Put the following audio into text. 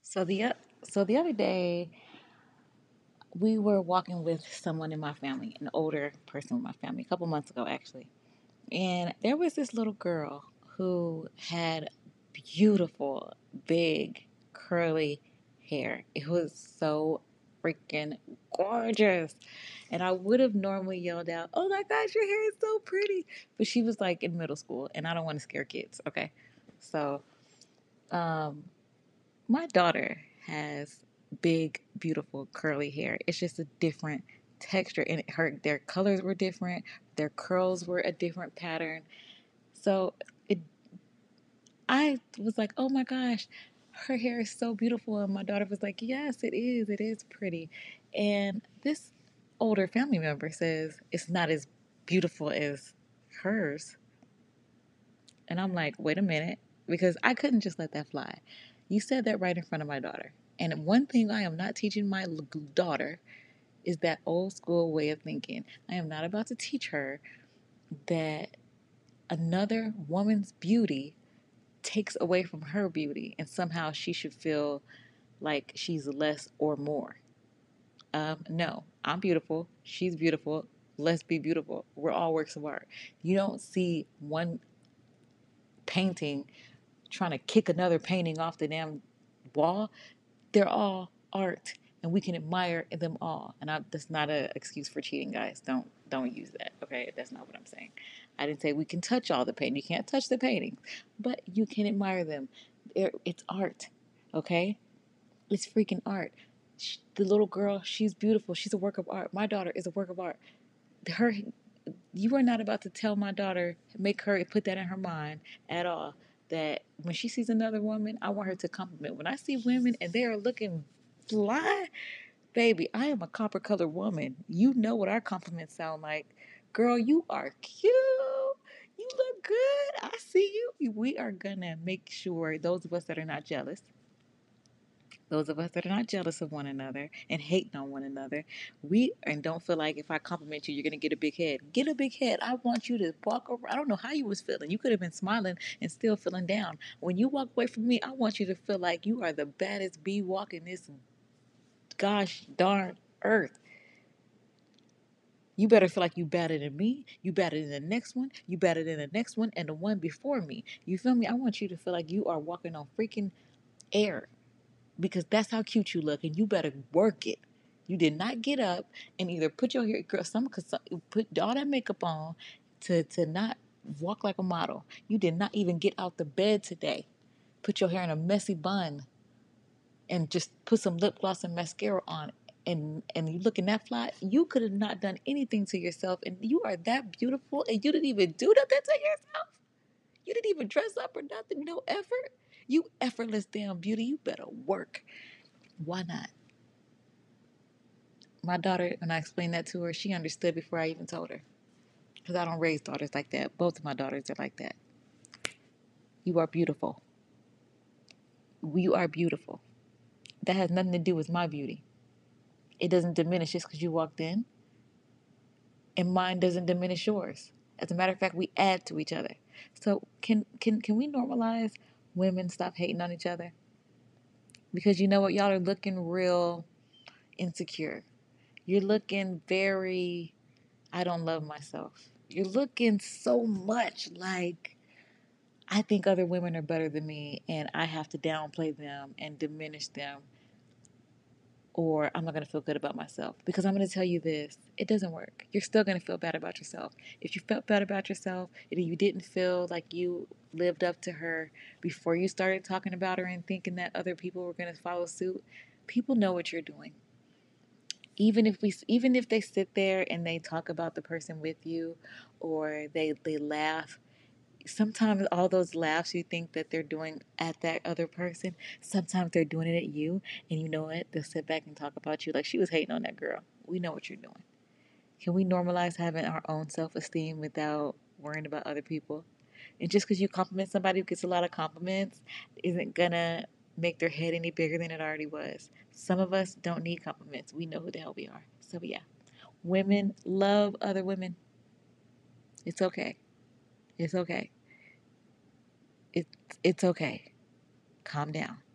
So the other day we were walking with someone in my family, an older person in my family, a couple months ago actually, and there was this little girl who had beautiful, big, curly hair. It was so freaking gorgeous. And I would have normally yelled out, "Oh my gosh, your hair is so pretty!" But she was like in middle school, and I don't want to scare kids. Okay, so um, my daughter has big, beautiful, curly hair. It's just a different texture, and their colors were different. Their curls were a different pattern. So it, I was like, "Oh my gosh, her hair is so beautiful," and my daughter was like, "Yes, it is. It is pretty." And this older family member says it's not as beautiful as hers, and I'm like, "Wait a minute," because I couldn't just let that fly. You said that right in front of my daughter. And one thing I am not teaching my daughter is that old school way of thinking. I am not about to teach her that another woman's beauty takes away from her beauty and somehow she should feel like she's less or more. No, I'm beautiful. She's beautiful. Let's be beautiful. We're all works of art. You don't see one painting trying to kick another painting off the damn wall. They're all art, and we can admire them all. And that's not an excuse for cheating, guys. Don't use that. Okay, that's not what I'm saying. I didn't say we can touch all the painting. You can't touch the paintings, but you can admire them. It's art. Okay, it's freaking art. The little girl, she's beautiful. She's a work of art. My daughter is a work of art. Her, you are not about to tell my daughter, make her put that in her mind at all. That when she sees another woman, I want her to compliment. When I see women and they are looking fly, baby, I am a copper colored woman. You know what our compliments sound like. Girl, you are cute. You look good. I see you. We are gonna make sure those of us that are not jealous, those of us that are not jealous of one another and hating on one another, we and don't feel like if I compliment you, you're gonna get a big head. Get a big head. I want you to walk over. I don't know how you was feeling. You could have been smiling and still feeling down. When you walk away from me, I want you to feel like you are the baddest bee walking this gosh darn earth. You better feel like you better than me. You better than the next one. You better than the next one and the one before me. You feel me? I want you to feel like you are walking on freaking air because that's how cute you look, and you better work it. You did not get up and either put your hair, girl, put all that makeup on to not walk like a model. You did not even get out the bed today. Put your hair in a messy bun and just put some lip gloss and mascara on and you looking that fly, you could have not done anything to yourself, and you are that beautiful, and you didn't even do nothing to yourself. You didn't even dress up or nothing, no effort. You effortless damn beauty. You better work. Why not? My daughter, when I explained that to her, she understood before I even told her. Because I don't raise daughters like that. Both of my daughters are like that. You are beautiful. You are beautiful. That has nothing to do with my beauty. It doesn't diminish just because you walked in, and mine doesn't diminish yours. As a matter of fact, we add to each other. So can we normalize women stop hating on each other? Because you know what, y'all are looking real insecure. You're looking very I don't love myself. You're looking so much like I think other women are better than me and I have to downplay them and diminish them or I'm not going to feel good about myself. Because I'm going to tell you this, it doesn't work. You're still going to feel bad about yourself. If you felt bad about yourself and you didn't feel like you lived up to her before you started talking about her and thinking that other people were going to follow suit, people know what you're doing. Even if they sit there and they talk about the person with you or they laugh, sometimes all those laughs you think that they're doing at that other person, sometimes they're doing it at you. And you know what, they'll sit back and talk about you like she was hating on that girl. We know what you're doing. Can we normalize having our own self-esteem without worrying about other people? And just because you compliment somebody who gets a lot of compliments isn't gonna make their head any bigger than it already was. Some of us don't need compliments. We know who the hell we are. So yeah, women love other women. It's okay. It's okay. It's okay. Calm down.